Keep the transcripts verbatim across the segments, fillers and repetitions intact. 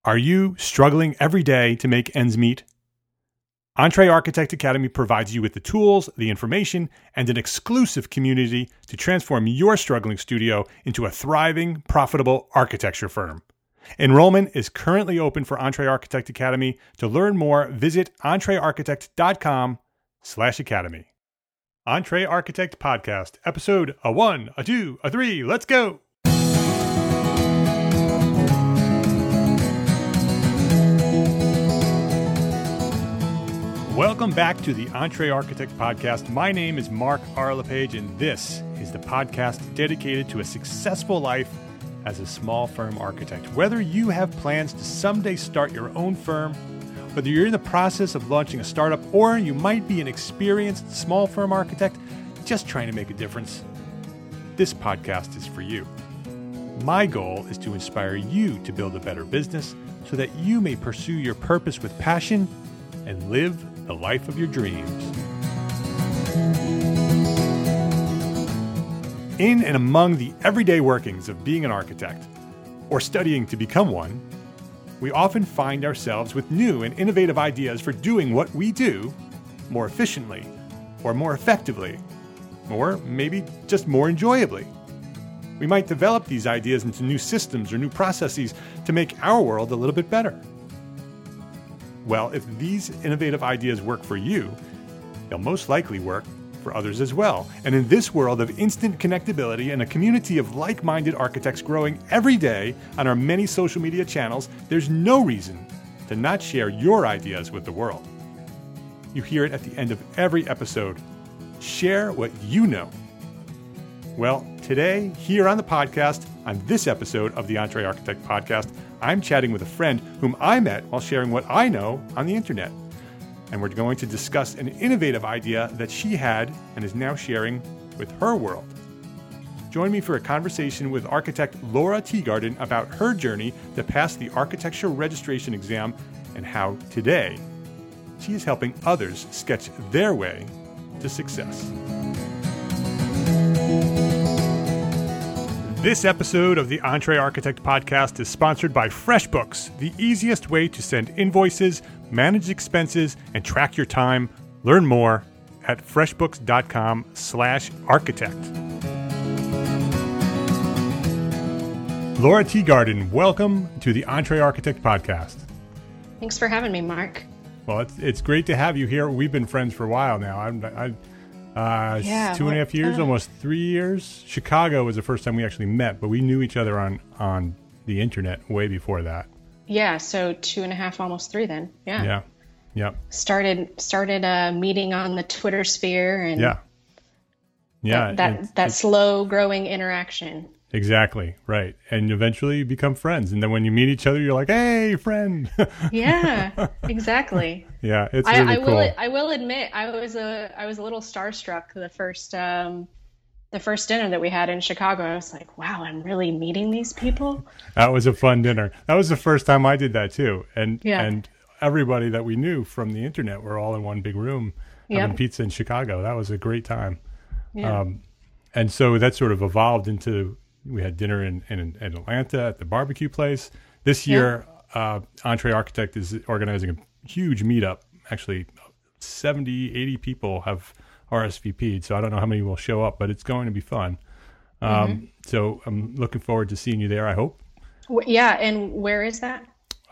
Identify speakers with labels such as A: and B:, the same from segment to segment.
A: Are you struggling every day to make ends meet? Entree Architect Academy provides you with the tools, the information, and an exclusive community to transform your struggling studio into a thriving, profitable architecture firm. Enrollment is currently open for Entree Architect Academy. To learn more, visit entrearchitect.com slash academy. Entree Architect Podcast, episode a one, a two, a three, let's go! Welcome back to the Entree Architect Podcast. My name is Mark R. LePage, and this is the podcast dedicated to a successful life as a small firm architect. Whether you have plans to someday start your own firm, whether you're in the process of launching a startup, or you might be an experienced small firm architect just trying to make a difference, this podcast is for you. My goal is to inspire you to build a better business so that you may pursue your purpose with passion and live the life of your dreams. In and among the everyday workings of being an architect, or studying to become one, we often find ourselves with new and innovative ideas for doing what we do more efficiently, or more effectively, or maybe just more enjoyably. We might develop these ideas into new systems or new processes to make our world a little bit better. Well, if these innovative ideas work for you, they'll most likely work for others as well. And in this world of instant connectability and a community of like-minded architects growing every day on our many social media channels, there's no reason to not share your ideas with the world. You hear it at the end of every episode. Share what you know. Well, today, here on the podcast, on this episode of the Entree Architect Podcast, I'm chatting with a friend whom I met while sharing what I know on the internet. And we're going to discuss an innovative idea that she had and is now sharing with her world. Join me for a conversation with architect Laura Teagarden about her journey to pass the architecture registration exam and how today she is helping others sketch their way to success. This episode of the Entree Architect Podcast is sponsored by FreshBooks, the easiest way to send invoices, manage expenses, and track your time. Learn more at freshbooks.com slash architect. Laura Teagarden, welcome to the Entree Architect Podcast.
B: Thanks for having me, Mark.
A: Well, it's it's great to have you here. We've been friends for a while now. I'm, I, Uh,
B: yeah,
A: two and a half years, uh, almost three years. Chicago was the first time we actually met, but we knew each other on, on the internet way before that.
B: Yeah, so two and a half, almost three then. Yeah.
A: Yeah. Yep.
B: Started started a meeting on the Twitter sphere and
A: yeah. Yeah.
B: that that,
A: it's,
B: that
A: it's,
B: slow growing interaction.
A: Exactly. Right. And eventually you become friends. And then when you meet each other, you're like, hey, friend.
B: Yeah, exactly.
A: Yeah, it's
B: I,
A: really
B: I
A: cool.
B: will I will admit I was a I was a little starstruck the first um the first dinner that we had in Chicago. I was like, wow, I'm really meeting these people.
A: That was a fun dinner. That was the first time I did that too. And
B: yeah.
A: and everybody that we knew from the internet were all in one big room having
B: Yep.
A: pizza in Chicago. That was a great time.
B: Yeah.
A: Um, and so that sort of evolved into, we had dinner in, in, in Atlanta at the barbecue place. This year, yeah. uh, Entree Architect is organizing a huge meetup. Actually, seventy, eighty people have R S V P'd, so I don't know how many will show up, but it's going to be fun. Um, mm-hmm. So I'm looking forward to seeing you there, I hope.
B: Yeah, and where is that?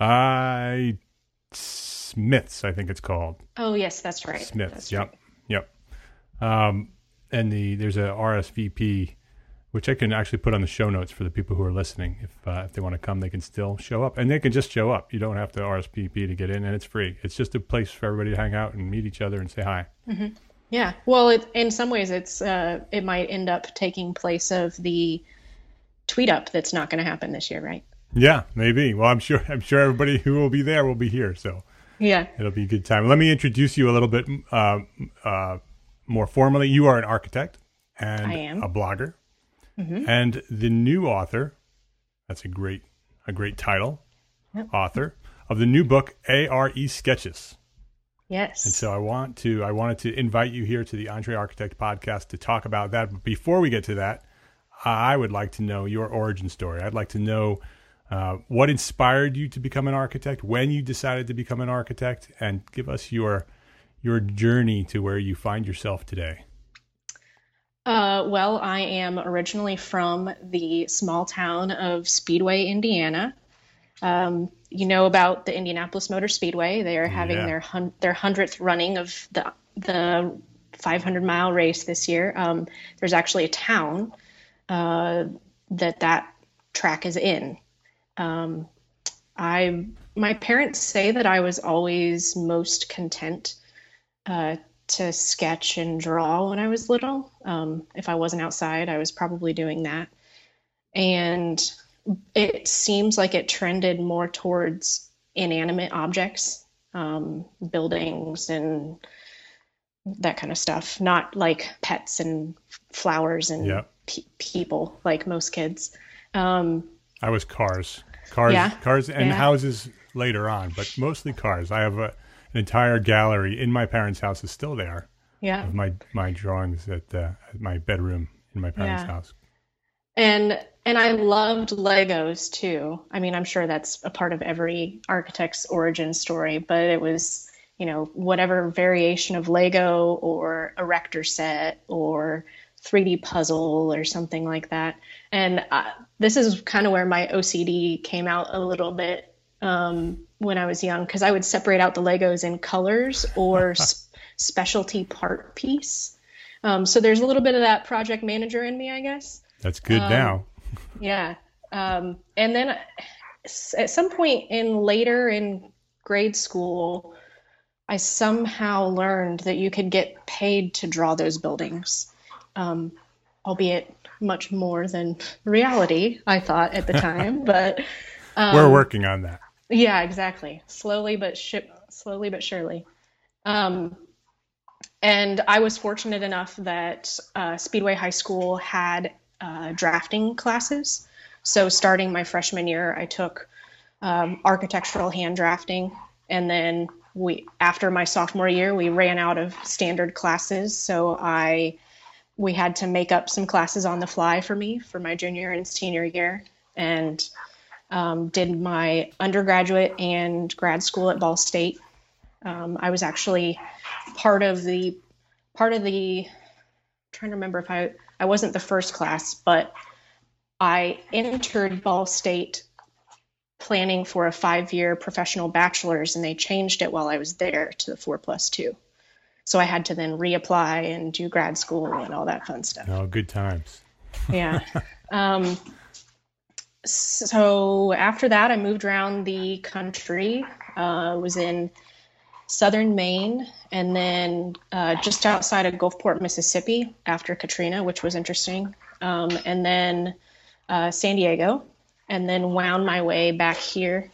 A: I Smiths, I think it's called.
B: Oh, yes, that's right.
A: Smiths,
B: that's
A: yep,
B: right.
A: yep. Um, and the there's a R S V P, which I can actually put on the show notes for the people who are listening. If uh, if they want to come, they can still show up. And they can just show up. You don't have to R S V P to get in, and it's free. It's just a place for everybody to hang out and meet each other and say hi.
B: Mm-hmm. Yeah. Well, it, in some ways, it's uh, it might end up taking place of the tweet up that's not going to happen this year, right?
A: Yeah, maybe. Well, I'm sure I'm sure everybody who will be there will be here. So
B: yeah,
A: it'll be a good time. Let me introduce you a little bit uh, uh, more formally. You are an architect and
B: I am.
A: a blogger.
B: Mm-hmm.
A: And the new author, that's a great a great title,
B: yep.
A: author of the new book, A R E Sketches.
B: Yes.
A: And so I want to I wanted to invite you here to the Entree Architect Podcast to talk about that. But before we get to that, I would like to know your origin story. I'd like to know Uh, what inspired you to become an architect? When you decided to become an architect, and give us your your journey to where you find yourself today.
B: Uh, well, I am originally from the small town of Speedway, Indiana. Um, you know about the Indianapolis Motor Speedway. They are having
A: Yeah.
B: their hun- their hundredth running of the the five hundred mile race this year. Um, there's actually a town uh, that that track is in. Um, I my parents say that I was always most content uh, to sketch and draw when I was little. Um, if I wasn't outside, I was probably doing that. And it seems like it trended more towards inanimate objects, um, buildings and that kind of stuff, not like pets and flowers and
A: Yeah.
B: pe- people like most kids. Um,
A: I was cars, cars,
B: Yeah.
A: cars, and
B: Yeah.
A: houses later on, but mostly cars. I have a, an entire gallery in my parents' house is still there
B: yeah.
A: of my my drawings at, uh, at my bedroom in my parents'
B: Yeah.
A: house.
B: And and I loved Legos too. I mean, I'm sure that's a part of every architect's origin story, but it was, you know, whatever variation of Lego or erector set or three D puzzle or something like that. And uh, this is kind of where my O C D came out a little bit um, when I was young, because I would separate out the Legos in colors or s- specialty part piece. Um, so there's a little bit of that project manager in me, I guess.
A: That's good
B: Um,
A: now.
B: Yeah. Um, and then s- at some point in later in grade school, I somehow learned that you could get paid to draw those buildings, um, albeit much more than reality, I thought at the time. But
A: We're working on that.
B: yeah, exactly. Slowly but sh- slowly but surely. Um, and I was fortunate enough that uh, Speedway High School had uh, drafting classes. So starting my freshman year, I took um, architectural hand drafting, and then we, after my sophomore year, we ran out of standard classes. So I, we had to make up some classes on the fly for me for my junior and senior year, and um, did my undergraduate and grad school at Ball State. Um, I was actually part of the part of the. I'm trying to remember if I I wasn't the first class, but I entered Ball State planning for a five-year professional bachelor's, and they changed it while I was there to the four plus two. So I had to then reapply and do grad school and all that fun stuff.
A: Oh, good times.
B: Yeah. Um, so after that, I moved around the country. Uh, was in southern Maine, and then uh, just outside of Gulfport, Mississippi after Katrina, which was interesting. Um, and then uh, San Diego, and then wound my way back here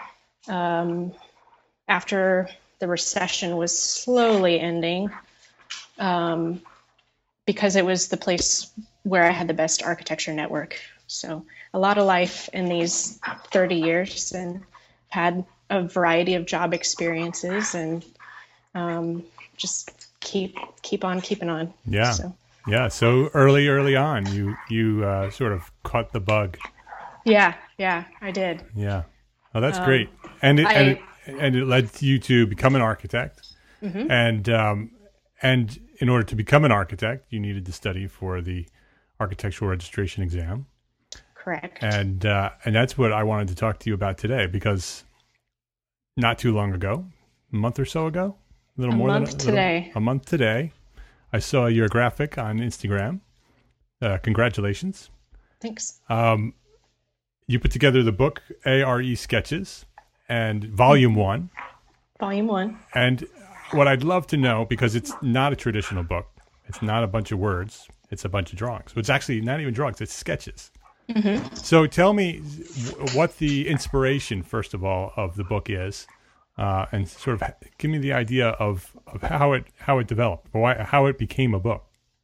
B: um, after the recession was slowly ending, um, because it was the place where I had the best architecture network. So a lot of life in these thirty years, and had a variety of job experiences, and um, just keep keep on keeping on.
A: Yeah.
B: So,
A: Yeah. So early, early on, you you uh, sort of caught the bug.
B: yeah, yeah, I did.
A: Yeah. Oh, that's great. And it,
B: I-
A: and it, and it led you to become an architect.
B: Mm-hmm.
A: And um, and in order to become an architect, you needed to study for the architectural registration exam.
B: Correct.
A: And uh, and that's what I wanted to talk to you about today, because not too long ago, a month or so ago, a little
B: A
A: more
B: month
A: than a,
B: today.
A: Little, a month today, I saw your graphic on Instagram. Uh, congratulations.
B: Thanks.
A: Um, you put together the book A R E Sketches and Volume One.
B: Volume one.
A: And what I'd love to know, because it's not a traditional book, it's not a bunch of words, it's a bunch of drawings. So it's actually not even drawings, it's sketches.
B: Mm-hmm.
A: So tell me w- what the inspiration, first of all, of the book is, uh, and sort of give me the idea of, of how it how it developed, or why, how it became a book.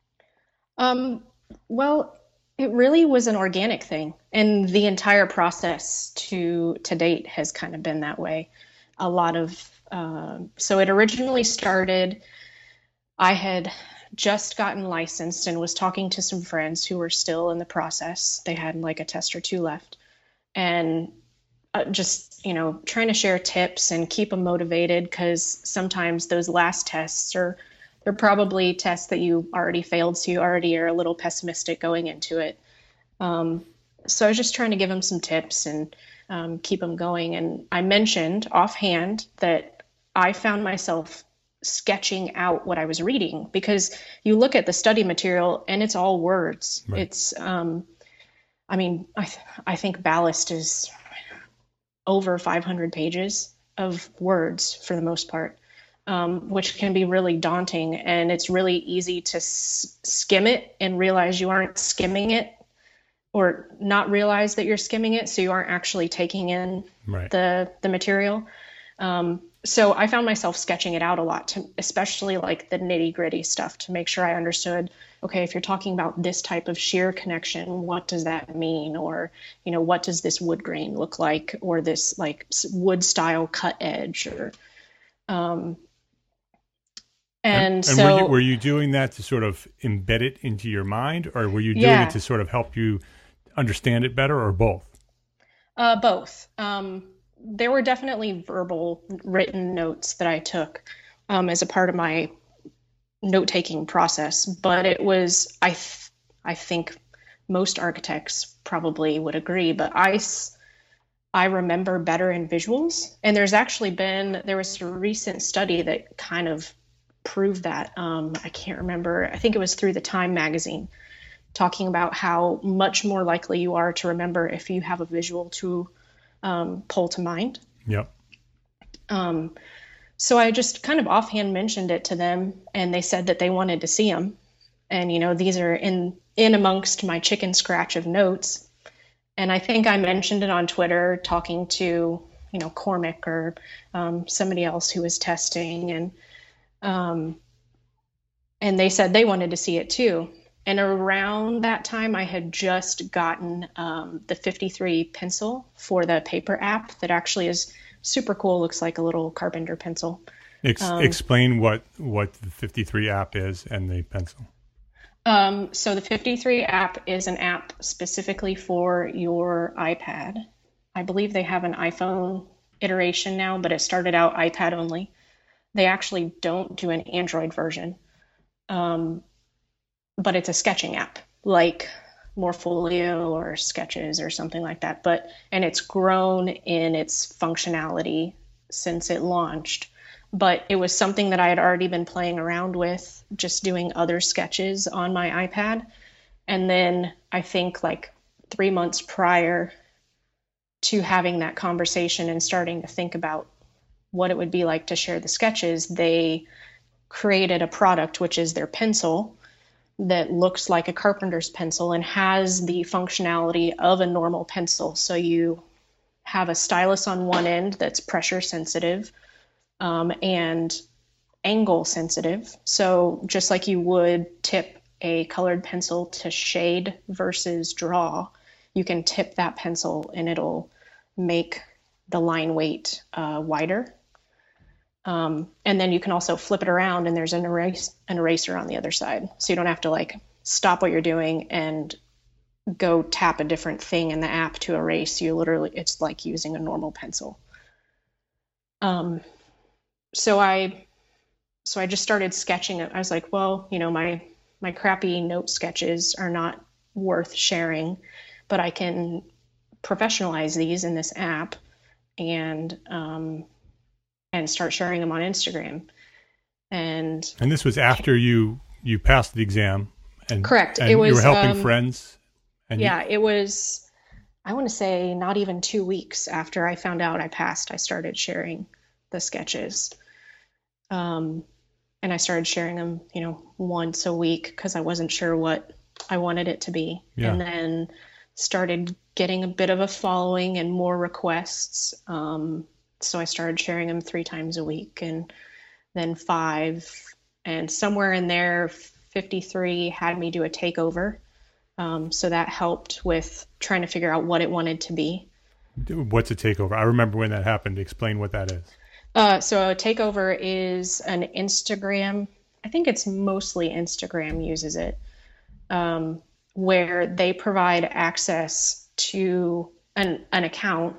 B: Um, well, it really was an organic thing, and the entire process to to date has kind of been that way. A lot of um, so it originally started. I had just gotten licensed and was talking to some friends who were still in the process. They had like a test or two left, and uh, just, you know, trying to share tips and keep them motivated, because sometimes those last tests are, they're probably tests that you already failed, so you already are a little pessimistic going into it. Um, so I was just trying to give them some tips and um, keep them going. And I mentioned offhand that I found myself sketching out what I was reading, because you look at the study material and it's all words. Right. It's, um, I mean, I, th- I think Ballast is over five hundred pages of words for the most part, um, which can be really daunting. And it's really easy to s- skim it and realize you aren't skimming it, or not realize that you're skimming it, so you aren't actually taking in right. the the material. Um, so I found myself sketching it out a lot, to, especially like the nitty gritty stuff, to make sure I understood, okay, if you're talking about this type of shear connection, what does that mean? Or, you know, what does this wood grain look like? Or this like wood style cut edge, or, um, and, and so
A: were you, were you doing that to sort of embed it into your mind, or were you doing
B: yeah.
A: it to sort of help you understand it better, or both?
B: Uh, both. Um, there were definitely verbal written notes that I took um, as a part of my note-taking process, but it was, I, th- I think most architects probably would agree, but I, I remember better in visuals. And there's actually been, there was a recent study that kind of proved that. Um, I can't remember, I think it was through the Time magazine, talking about how much more likely you are to remember if you have a visual to um, pull to mind.
A: Yep.
B: Um, so I just kind of offhand mentioned it to them, and they said that they wanted to see them. And, you know, these are in, in amongst my chicken scratch of notes. And I think I mentioned it on Twitter, talking to, you know, Cormac or um, somebody else who was testing. And, um, and they said they wanted to see it too. And around that time, I had just gotten um, the fifty-three pencil for the paper app that actually is super cool. Looks like a little carpenter pencil.
A: Ex- um, explain what, what the fifty-three app is and the pencil.
B: Um, so the fifty-three app is an app specifically for your iPad. I believe they have an iPhone iteration now, but it started out iPad only. They actually don't do an Android version. Um, but it's a sketching app like Morpholio or Sketches or something like that. But, and it's grown in its functionality since it launched. But it was something that I had already been playing around with, just doing other sketches on my iPad. And then I think like three months prior to having that conversation and starting to think about what it would be like to share the sketches, they created a product, which is their pencil, that looks like a carpenter's pencil and has the functionality of a normal pencil. So you have a stylus on one end that's pressure sensitive um, and angle sensitive. So just like you would tip a colored pencil to shade versus draw, you can tip that pencil and it'll make the line weight uh, wider. Um, and then you can also flip it around and there's an, erase, an eraser on the other side. So you don't have to like stop what you're doing and go tap a different thing in the app to erase. You literally, it's like using a normal pencil. Um, so I, so I just started sketching it. I was like, well, you know, my, my crappy note sketches are not worth sharing, but I can professionalize these in this app and, um, and start sharing them on Instagram. And
A: and this was after you you passed the exam. And,
B: correct.
A: And
B: it was,
A: you were helping
B: um,
A: friends. And
B: yeah,
A: you...
B: it was, I want to say not even two weeks after I found out I passed, I started sharing the sketches. Um, and I started sharing them, you know, once a week because I wasn't sure what I wanted it to be. Yeah. And then started getting a bit of a following and more requests. Um, So I started sharing them three times a week, and then five, and somewhere in there, fifty-three had me do a takeover. Um, so that helped with trying to figure out what it wanted to be.
A: What's a takeover? I remember when that happened. Explain what that is.
B: Uh, so a takeover is an Instagram, I think it's mostly Instagram uses it, um, where they provide access to an, an account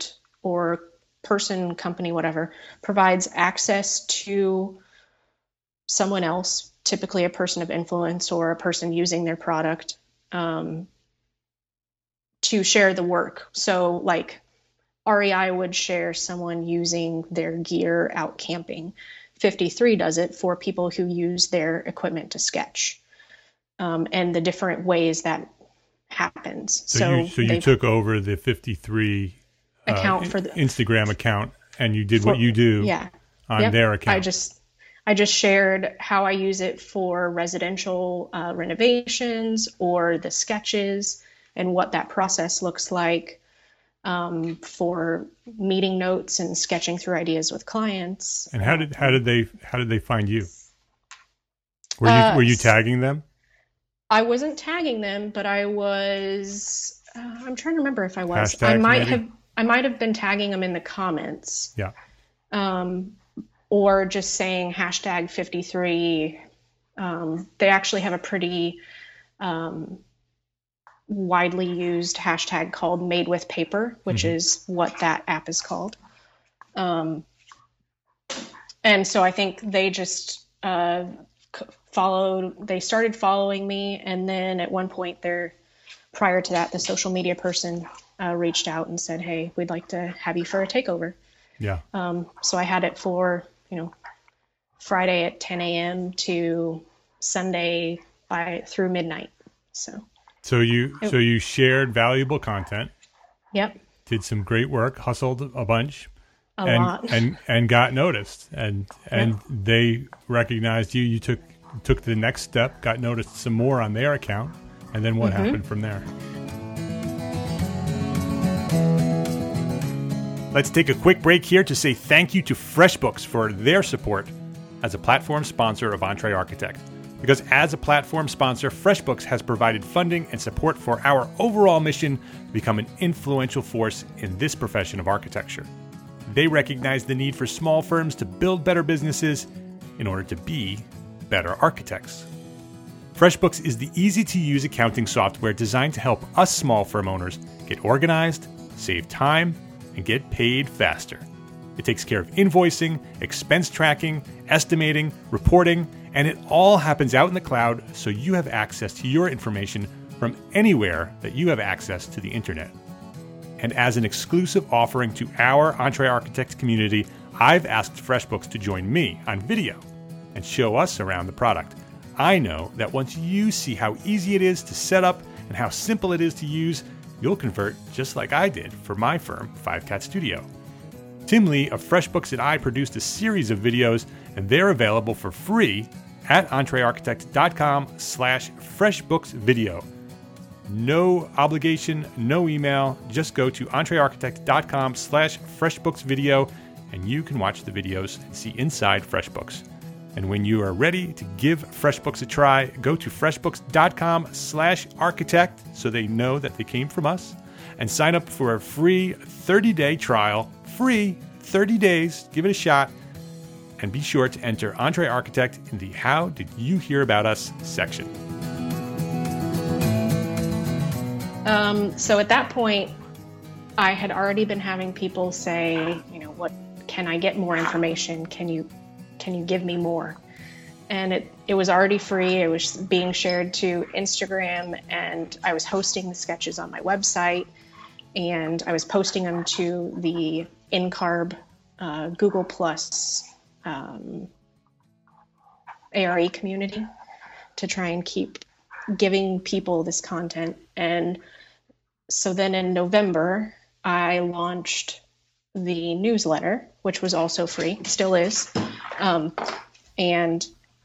B: or person, company, whatever, provides access to someone else, typically a person of influence or a person using their product, um, to share the work. So like R E I would share someone using their gear out camping. fifty-three does it for people who use their equipment to sketch, um, and the different ways that happens.
A: So,
B: so
A: you, so you took over the fifty-three
B: account
A: uh,
B: for the
A: Instagram account, and you did
B: for,
A: what you do
B: yeah.
A: on
B: yep.
A: their account.
B: I just I just shared how I use it for residential uh, renovations or the sketches and what that process looks like, um, for meeting notes and sketching through ideas with clients.
A: And how did how did they how did they find you? Were you
B: Uh,
A: were you tagging them?
B: I wasn't tagging them, but I was. Uh, I'm trying to remember if I was.
A: Hashtags,
B: I might
A: maybe?
B: have. I might have been tagging them in the comments.
A: Yeah.
B: Um, or just saying hashtag fifty-three. Um, they actually have a pretty um, widely used hashtag called Made with Paper, which
A: Mm-hmm.
B: is what that app is called. Um, and so I think they just uh, c- followed, they started following me. And then at one point there, prior to that, the social media person uh, reached out and said, hey, we'd like to have you for a takeover.
A: Yeah.
B: Um, so I had it for, you know, Friday at ten a.m. to Sunday by through midnight. So,
A: So you
B: It-
A: so you shared valuable content,
B: yep,
A: did some great work, hustled a bunch,
B: a
A: and
B: lot.
A: and and got noticed, and and they recognized you. You took took the next step, got noticed some more on their account, and then what
B: Mm-hmm.
A: happened from there? Let's take a quick break here to say thank you to FreshBooks for their support as a platform sponsor of Entre Architect. Because as a platform sponsor, FreshBooks has provided funding and support for our overall mission to become an influential force in this profession of architecture. They recognize the need for small firms to build better businesses in order to be better architects. FreshBooks is the easy-to-use accounting software designed to help us small firm owners get organized, save time, and get paid faster. It takes care of invoicing, expense tracking, estimating, reporting, and it all happens out in the cloud so you have access to your information from anywhere that you have access to the internet. And as an exclusive offering to our Entre Architects community, I've asked FreshBooks to join me on video and show us around the product. I know that once you see how easy it is to set up and how simple it is to use, you'll convert just like I did for my firm, Five Cat Studio. Tim Lee of FreshBooks and I produced a series of videos, and they're available for free at entrearchitect.com slash freshbooksvideo. No obligation, no email. Just go to entrearchitect.com slash freshbooksvideo, and you can watch the videos and see inside FreshBooks. And when you are ready to give FreshBooks a try, go to freshbooks.com slash architect so they know that they came from us, and sign up for a free thirty-day trial. Free thirty days. Give it a shot. And be sure to enter Entre Architect in the How Did You Hear About Us section.
B: Um, so at that point, I had already been having people say, you know, what can I get more information? Can you can you give me more? And it, it was already free. It was being shared to Instagram, and I was hosting the sketches on my website, and I was posting them to the InCarb uh, Google Plus um, A R E community to try and keep giving people this content. And so then in November, I launched the newsletter, which was also free, still is. Um, and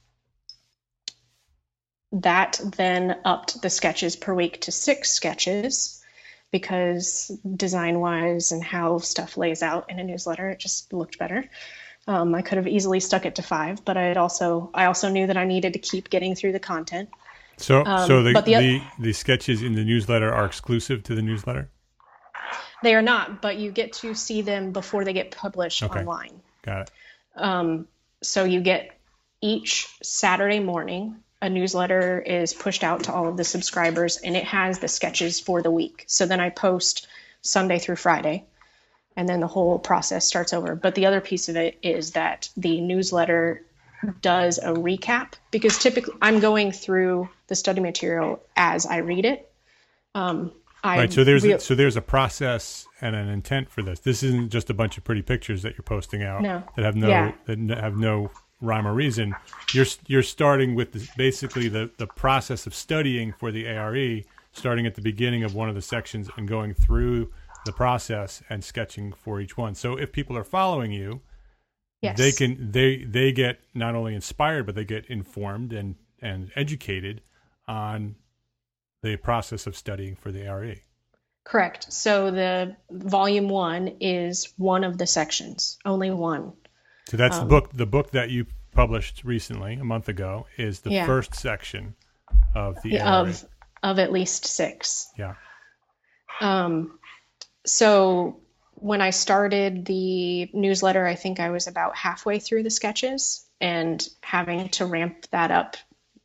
B: that then upped the sketches per week to six sketches, because design-wise and how stuff lays out in a newsletter, it just looked better. Um, I could have easily stuck it to five, but I had also I also knew that I needed to keep getting through the content.
A: So,
B: Um,
A: so the,
B: but the-
A: the, the sketches in the newsletter are exclusive to the newsletter?
B: They are not, but you get to see them before they get published
A: Okay.
B: online.
A: Got it.
B: Um, so you get each Saturday morning, a newsletter is pushed out to all of the subscribers, and it has the sketches for the week. So then I post Sunday through Friday. and then the whole process starts over. But the other piece of it is that the newsletter does a recap, because typically I'm going through the study material as I read it. Um, I
A: right. So there's
B: re-
A: a, so there's a process and an intent for this. This isn't just a bunch of pretty pictures that you're posting out
B: no.
A: that have no
B: yeah.
A: that have no rhyme or reason. You're you're starting with this, basically the the process of studying for the A R E, starting at the beginning of one of the sections and going through the process and sketching for each one. So if people are following you, yes. they can they they get not only inspired, but they get informed and and educated on the process of studying for the A R E.
B: Correct. So the volume one is one of the sections, only one.
A: So that's
B: um,
A: the book. The book that you published recently, a month ago, is the yeah. first section of the A R E.
B: Of of at least six.
A: Yeah.
B: Um. So when I started the newsletter, I think I was about halfway through the sketches, and having to ramp that up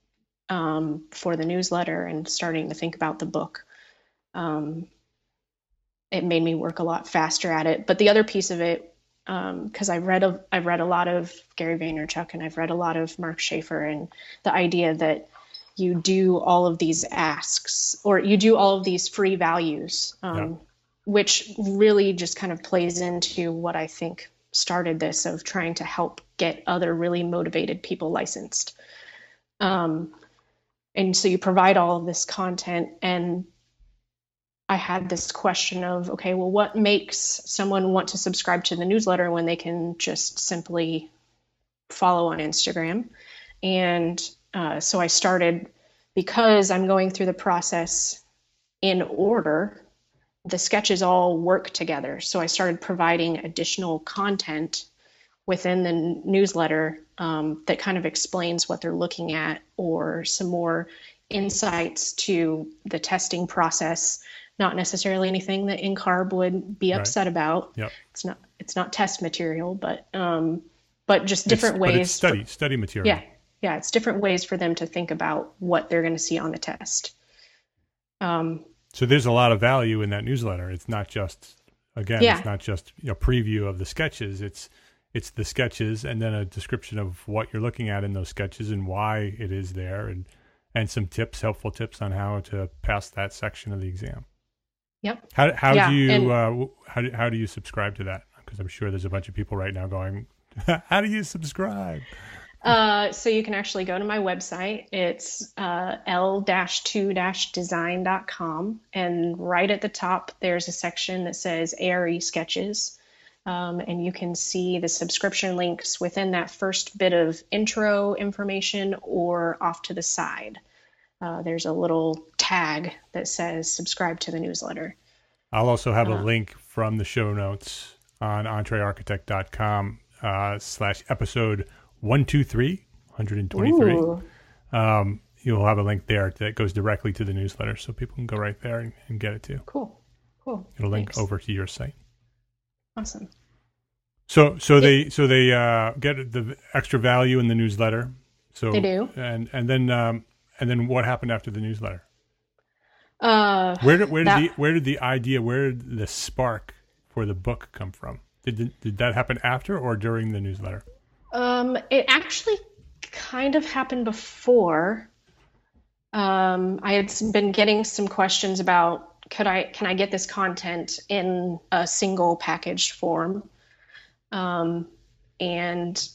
B: um, for the newsletter and starting to think about the book. Um, it made me work a lot faster at it. But the other piece of it, because um, I've read a, I've read a lot of Gary Vaynerchuk and I've read a lot of Mark Schaefer, and the idea that you do all of these asks, or you do all of these free values, um, yeah. which really just kind of plays into what I think started this, of trying to help get other really motivated people licensed. Um, and so you provide all of this content, and I had this question of, okay, well, what makes someone want to subscribe to the newsletter when they can just simply follow on Instagram? And uh, so I started, because I'm going through the process in order, the sketches all work together. So I started providing additional content within the newsletter um, that kind of explains what they're looking at, or some more insights to the testing process. Not necessarily anything that NCARB would be upset right. about.
A: Yep.
B: It's not it's not test material, but um, but just different
A: it's,
B: ways.
A: But it's study for, study material.
B: Yeah, yeah, it's different ways for them to think about what they're going to see on the test. Um,
A: so there's a lot of value in that newsletter. It's not just again, yeah. it's not just you know preview of the sketches. It's it's the sketches and then a description of what you're looking at in those sketches and why it is there, and and some tips, helpful tips on how to pass that section of the exam.
B: Yep.
A: How how
B: yeah,
A: do you
B: and,
A: uh, how do, how do you subscribe to that? Because I'm sure there's a bunch of people right now going, "How do you subscribe?"
B: Uh, so you can actually go to my website. It's uh, l two design dot com, and right at the top there's a section that says A R E sketches, um, and you can see the subscription links within that first bit of intro information, or off to the side. Uh, there's a little tag that says subscribe to the newsletter.
A: I'll also have
B: uh,
A: a link from the show notes on entrearchitect dot com uh, slash episode one twenty-three, one twenty-three. Um, you'll have a link there that goes directly to the newsletter, so people can go right there and, and get it too.
B: Cool. Cool.
A: It'll link
B: Thanks.
A: over to your site.
B: Awesome.
A: So so they so they uh, get the extra value in the newsletter. So
B: they do.
A: And and then um, and then what happened after the newsletter?
B: Uh,
A: where did where did
B: that,
A: the where did the idea where did the spark for the book come from? Did did that happen after or during the newsletter?
B: Um, it actually kind of happened before. Um, I had been getting some questions about could I can I get this content in a single packaged form, um, and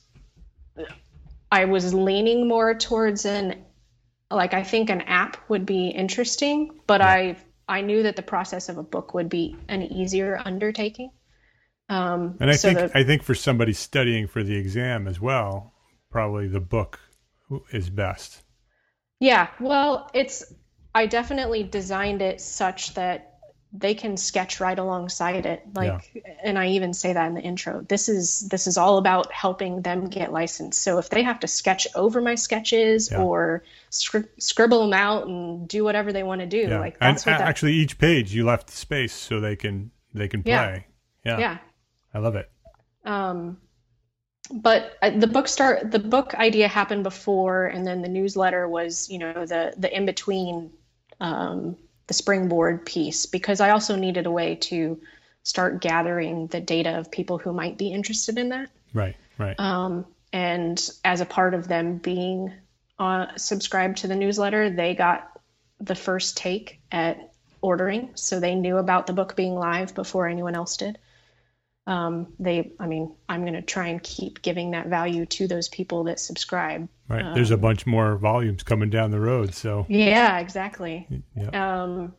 B: I was leaning more towards an like I think an app would be interesting, but yeah. I I knew that the process of a book would be an easier undertaking. Um,
A: and I
B: so
A: think
B: the,
A: I think for somebody studying for the exam as well, probably the book is best.
B: Yeah, well, it's I definitely designed it such that they can sketch right alongside it. Like, yeah. And I even say that in the intro. This is this is all about helping them get licensed. So if they have to sketch over my sketches yeah. or scri- scribble them out and do whatever they want to do,
A: yeah.
B: like that's
A: and
B: what that,
A: actually each page you left space so they can they can play.
B: Yeah,
A: yeah,
B: yeah.
A: I love it.
B: Um, but the book start the book idea happened before, and then the newsletter was you know the the in between. Um, the springboard piece, because I also needed a way to start gathering the data of people who might be interested in that.
A: Right, right.
B: Um, and as a part of them being uh, subscribed to the newsletter, they got the first take at ordering. So they knew about the book being live before anyone else did. Um, they, I mean, I'm going to try and keep giving that value to those people that subscribe.
A: Right.
B: Um,
A: There's a bunch more volumes coming down the road. So
B: yeah, exactly.
A: Yeah.
B: Um,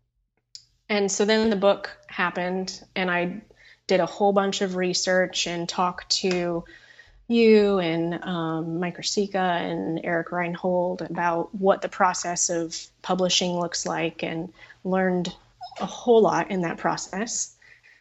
B: and so then the book happened, and I did a whole bunch of research and talked to you and um, Mike Rosica and Eric Reinhold about what the process of publishing looks like, and learned a whole lot in that process.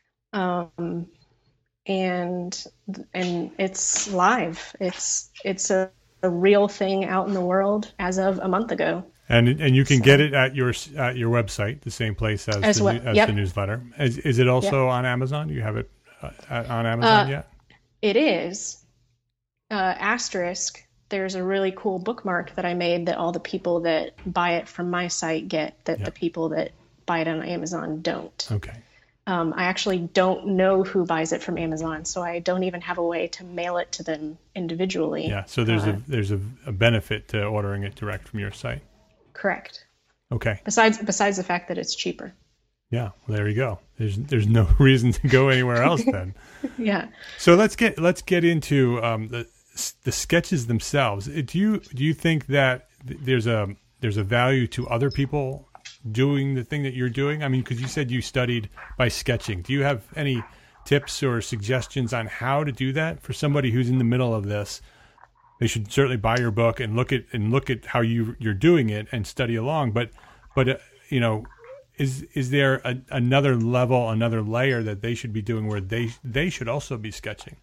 B: Um, and and it's live. It's it's a, a real thing out in the world as of a month ago.
A: And and you can
B: So-
A: get it at your at your website, the same place as,
B: As
A: the,
B: well,
A: new- as
B: yep.
A: the newsletter. Is, is it also on Amazon? Do you have it uh, at- on Amazon
B: Uh,
A: yet?
B: It is. Uh, asterisk, there's a really cool bookmark that I made that all the people that buy it from my site get, that
A: Yeah.
B: the people that buy it on Amazon don't.
A: Okay.
B: Um, I actually don't know who buys it from Amazon, so I don't even have a way to mail it to them individually.
A: Yeah. So there's
B: Uh,
A: a there's a, a benefit to ordering it direct from your site.
B: Correct.
A: Okay.
B: Besides besides the fact that it's cheaper.
A: Yeah. Well, there you go. There's there's no reason to go anywhere else then.
B: Yeah.
A: So let's get let's get into um, the the sketches themselves. Do you do you think that th- there's a there's a value to other people doing the thing that you're doing? I mean, because you said you studied by sketching. Do you have any tips or suggestions on how to do that for somebody who's in the middle of this? They should certainly buy your book and look at and look at how you you're doing it and study along. But but uh, you know, is is there a, another level, another layer that they should be doing where they they should also be sketching?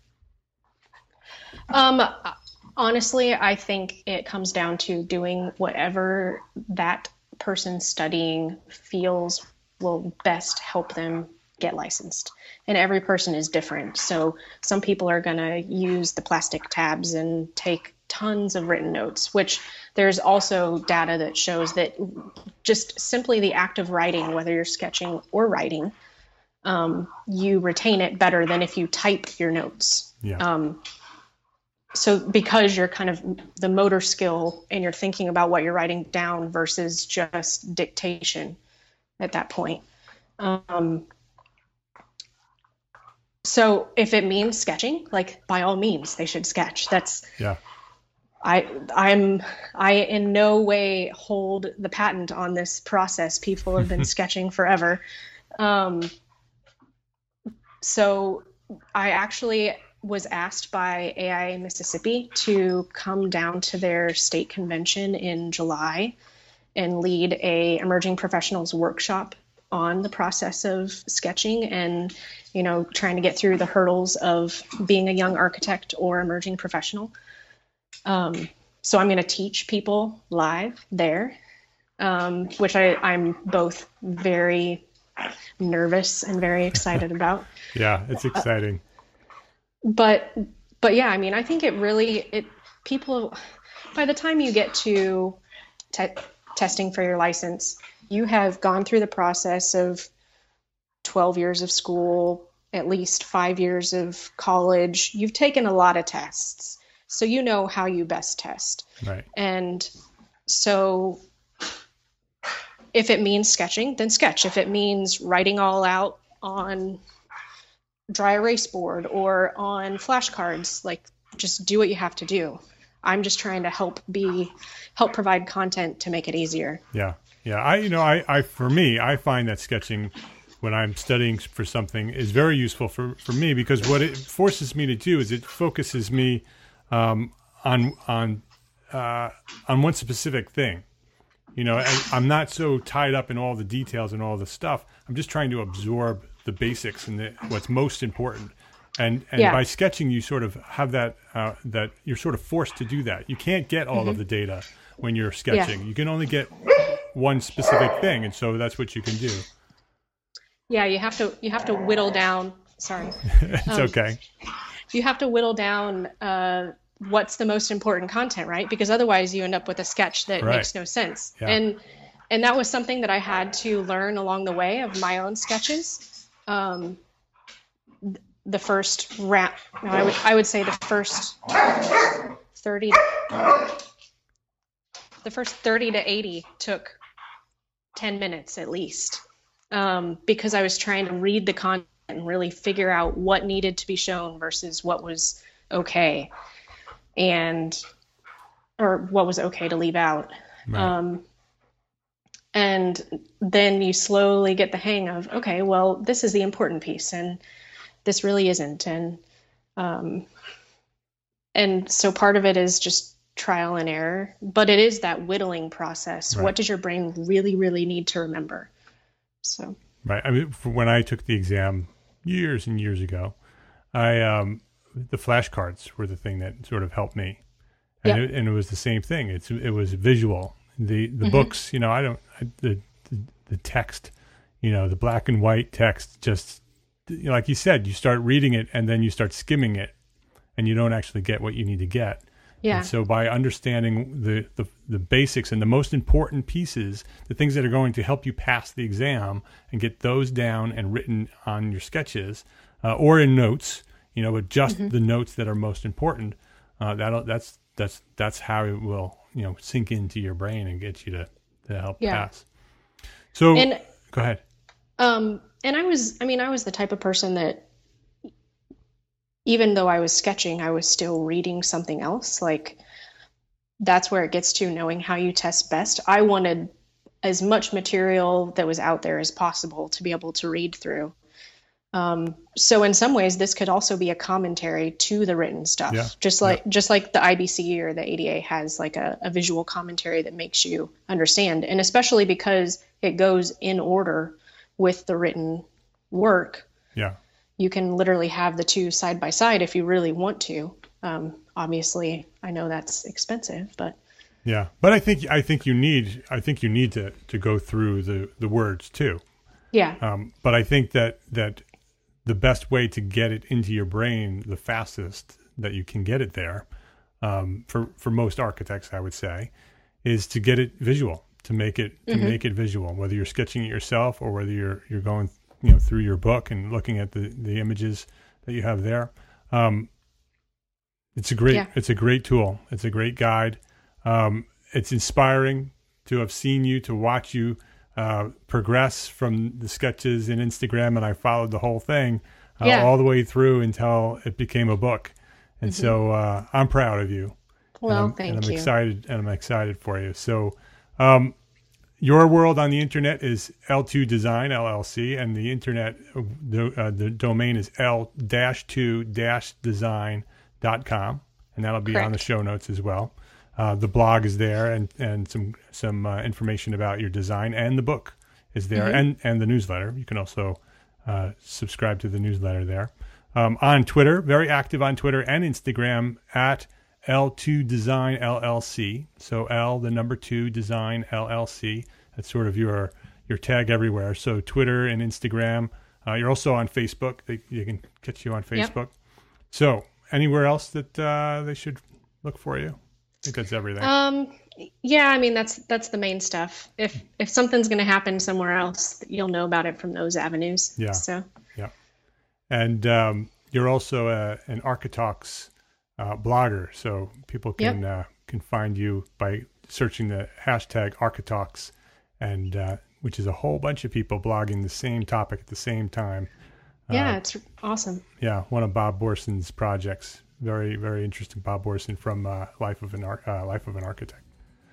B: Um, honestly, I think it comes down to doing whatever that person studying feels will best help them get licensed. And every person is different. So some people are going to use the plastic tabs and take tons of written notes, which there's also data that shows that just simply the act of writing, whether you're sketching or writing, um, you retain it better than if you type your notes.
A: Yeah.
B: Um, so because you're kind of the motor skill and you're thinking about what you're writing down versus just dictation at that point. Um, so if it means sketching, like by all means, they should sketch. That's,
A: Yeah.
B: I, I'm, I in no way hold the patent on this process. People have been sketching forever. Um, so I actually was asked by A I A Mississippi to come down to their state convention in July and lead a emerging professionals workshop on the process of sketching and, you know, trying to get through the hurdles of being a young architect or emerging professional. Um, so I'm going to teach people live there, um, which I, I'm both very nervous and very excited about.
A: Yeah, it's exciting.
B: But, but yeah, I mean, I think it really, it, people, by the time you get to te- testing for your license, you have gone through the process of twelve years of school, at least five years of college. You've taken a lot of tests, so you know how you best test.
A: Right.
B: And so if it means sketching, then sketch. If it means writing all out on dry erase board or on flashcards, like just do what you have to do. I'm just trying to help be, help provide content to make it easier.
A: Yeah. Yeah. I, you know, I, I, for me, I find that sketching when I'm studying for something is very useful for, for me, because what it forces me to do is it focuses me um, on, on, uh, on one specific thing. You know, I, I'm not so tied up in all the details and all the stuff. I'm just trying to absorb the basics and the, what's most important. And and
B: Yeah.
A: by sketching, you sort of have that, uh, that you're sort of forced to do that. You can't get all
B: Mm-hmm.
A: of the data when you're sketching. You can only get one specific thing. And so that's what you can do.
B: Yeah, you have to you have to whittle down. Sorry,
A: It's
B: Um,
A: okay.
B: you have to whittle down uh, what's the most important content, right? Because otherwise, you end up with a sketch that
A: Right.
B: makes no sense.
A: Yeah.
B: And and that was something that I had to learn along the way of my own sketches. um, the first round, no, I would I would say the first thirty, the first thirty to eighty took ten minutes at least, um, because I was trying to read the content and really figure out what needed to be shown versus what was okay, and or what was okay to leave out. Right. Um, and then you slowly get the hang of, okay, well, this is the important piece, and this really isn't. And um, and so part of it is just trial and error, but it is that whittling process. Right. What does your brain really, really need to remember? So
A: right. I mean, when I took the exam years and years ago, I um, the flashcards were the thing that sort of helped me, and, yep. it, and it was the same thing. It's it was visual. The the mm-hmm. books, you know, I don't I, the, the the text, you know, the black and white text just. You know, like you said, you start reading it and then you start skimming it and you don't actually get what you need to get.
B: Yeah.
A: And so by understanding the, the, the basics and the most important pieces, the things that are going to help you pass the exam and get those down and written on your sketches uh, or in notes, you know, but just mm-hmm. the notes that are most important, uh, that'll, that's, that's, that's how it will, you know, sink into your brain and get you to, to help yeah. pass. So
B: and,
A: go ahead.
B: Um, And I was, I mean, I was the type of person that even though I was sketching, I was still reading something else. Like that's where it gets to knowing how you test best. I wanted as much material that was out there as possible to be able to read through. Um, so in some ways, this could also be a commentary to the written stuff, yeah. just like yeah. just like the I B C or the A D A has like a, a visual commentary that makes you understand. And especially because it goes in order with the written work.
A: Yeah.
B: You can literally have the two side by side if you really want to. Um, obviously I know that's expensive, but
A: yeah, but I think, I think you need, I think you need to, to go through the, the words too.
B: Yeah.
A: Um, but I think that, that the best way to get it into your brain, the fastest that you can get it there, um, for, for most architects, I would say, is to get it visual. To make it to mm-hmm. make it visual, whether you're sketching it yourself or whether you're you're going you know through your book and looking at the, the images that you have there, um, it's a great yeah. it's a great tool. It's a great guide. Um, it's inspiring to have seen you, to watch you uh, progress from the sketches in Instagram, and I followed the whole thing uh, yeah. all the way through until it became a book. And mm-hmm. so uh, I'm proud of you.
B: Well,
A: and I'm,
B: thank
A: and I'm
B: you.
A: excited, and I'm excited for you. So. Um, your world on the internet is L two Design L L C, and the internet, the, uh, the domain is L two design dot com, and that'll be Correct. On the show notes as well. Uh, the blog is there, and, and some some uh, information about your design, and the book is there, mm-hmm. and, and the newsletter. You can also uh, subscribe to the newsletter there. Um, on Twitter, very active on Twitter and Instagram at L two Design L L C. So L, the number two, Design L L C. That's sort of your your tag everywhere. So Twitter and Instagram. Uh, you're also on Facebook. They, you can catch you on Facebook. Yep. So anywhere else that uh, they should look for you? I think that's everything.
B: Um, yeah, I mean that's that's the main stuff. If if something's going to happen somewhere else, you'll know about it from those avenues.
A: Yeah.
B: So.
A: Yeah. And um, you're also a, an Architalks Uh, blogger, so people can yep. uh, can find you by searching the hashtag Architalks, and uh, which is a whole bunch of people blogging the same topic at the same time.
B: Yeah,
A: uh,
B: it's awesome.
A: Yeah, one of Bob Borson's projects. Very very interesting. Bob Borson from uh, Life of an Ar- uh, Life of an Architect.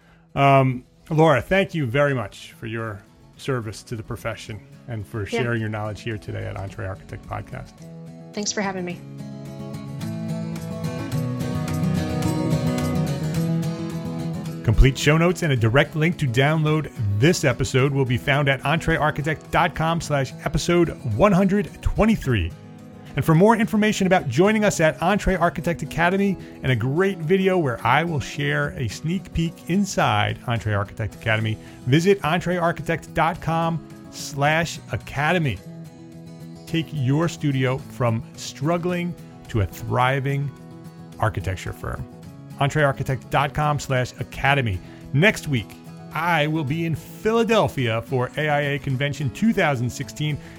A: Um, Laura, thank you very much for your service to the profession and for sharing yeah. your knowledge here today at Entre Architect Podcast.
B: Thanks for having me.
A: Complete show notes and a direct link to download this episode will be found at entrearchitect.com slash episode 123. And for more information about joining us at Entre Architect Academy and a great video where I will share a sneak peek inside Entre Architect Academy, visit entrearchitect.com slash academy. Take your studio from struggling to a thriving architecture firm. entrearchitect.com slash academy. Next week, I will be in Philadelphia for A I A Convention two thousand sixteen,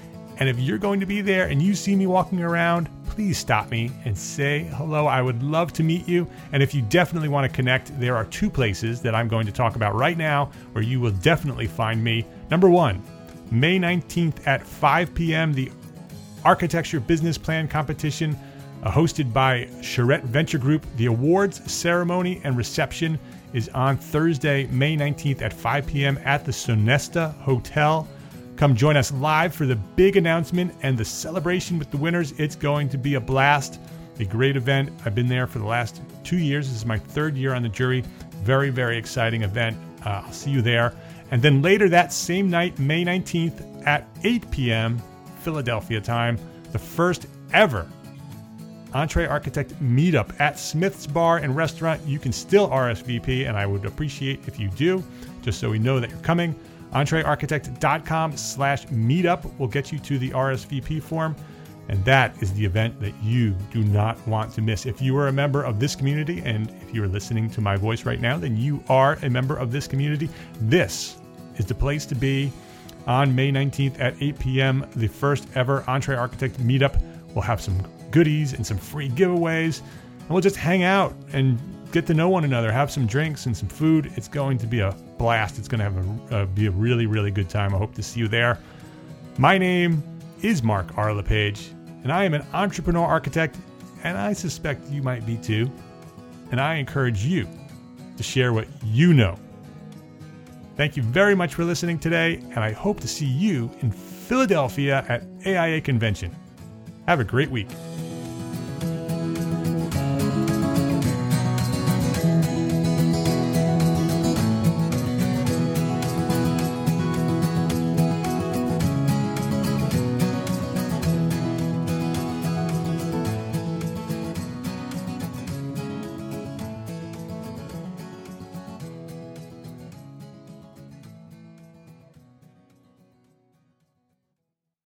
A: And if you're going to be there and you see me walking around, please stop me and say hello. I would love to meet you. And if you definitely want to connect, there are two places that I'm going to talk about right now where you will definitely find me. Number one, May nineteenth at five p.m., the Architecture Business Plan Competition uh, hosted by Charette Venture Group. The awards ceremony and reception is on Thursday, May nineteenth at five p.m. at the Sonesta Hotel. Come join us live for the big announcement and the celebration with the winners. It's going to be a blast, a great event. I've been there for the last two years. This is my third year on the jury. Very, very exciting event. Uh, I'll see you there. And then later that same night, May nineteenth at eight p.m. Philadelphia time, the first ever Entre Architect meetup at Smith's Bar and Restaurant. You can still R S V P, and I would appreciate if you do, just so we know that you're coming. entrearchitect.com slash meetup will get you to the R S V P form, and that is the event that you do not want to miss. If you are a member of this community, and if you are listening to my voice right now, then you are a member of this community. This is the place to be on May nineteenth at eight p.m., the first ever Entre Architect meetup. We'll have some goodies and some free giveaways, and we'll just hang out and get to know one another, have some drinks and some food. It's going to be a blast. It's going to have a, uh, be a really, really good time. I hope to see you there. My name is Mark R. LePage, and I am an entrepreneur architect, and I suspect you might be too. And I encourage you to share what you know. Thank you very much for listening today, and I hope to see you in Philadelphia at A I A Convention. Have a great week.